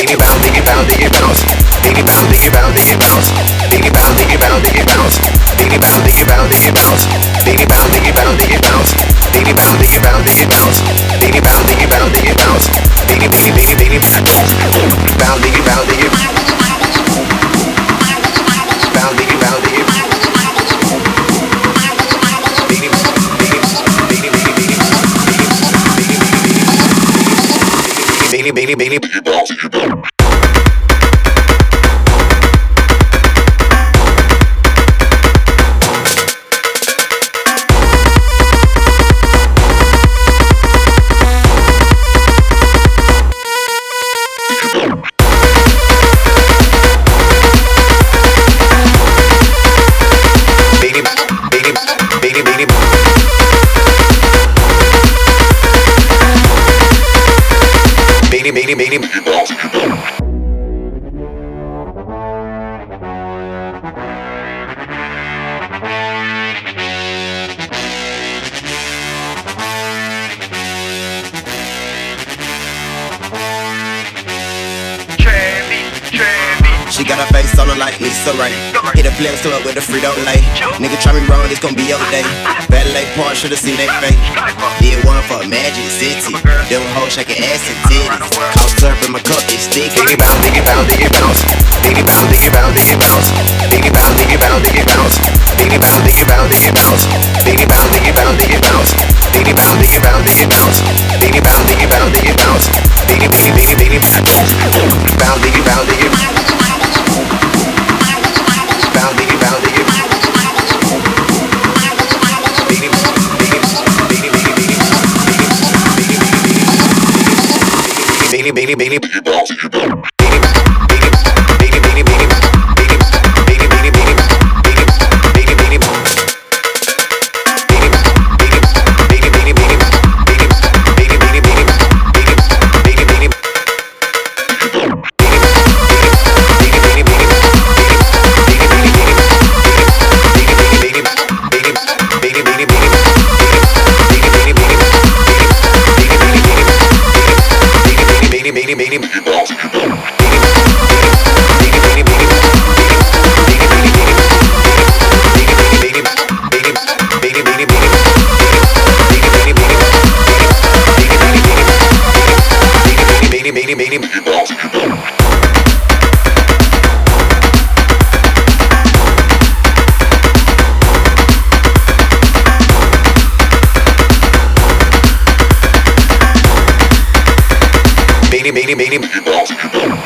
She got her face on her like Lisa Ray. Hit a flex to it with a Frito-Lay. Nigga try me wrong, it's gon' be your day. Valet Park, should've seen that fake. Did one for Magic City. Them hoes shaking ass and titties. Caught surf in my cup, it's sticky. Biggie bounce, biggie bounce, biggie bounce. Biggie bounce, biggie bounce, biggie bounce. Biggie bounce, biggie bounce, biggie bounce. Biggie bounce, biggie bounce, biggie bounce. Biggie bounce, biggie bounce, biggie bounce. Biggie bounce, biggie bounce, biggie bounce. Biggie bounce, biggie bounce, biggie bounce. Biggie, biggie, biggie, biggie bounce. Bounce, biggie bounce, biggie bounce. Bounce, biggie bounce, biggie bounce. Biggie, biggie, biggie, biggie, biggie. Biggie, biggie, biggie, biggie bounce, biggie bounce. Biggie bounce,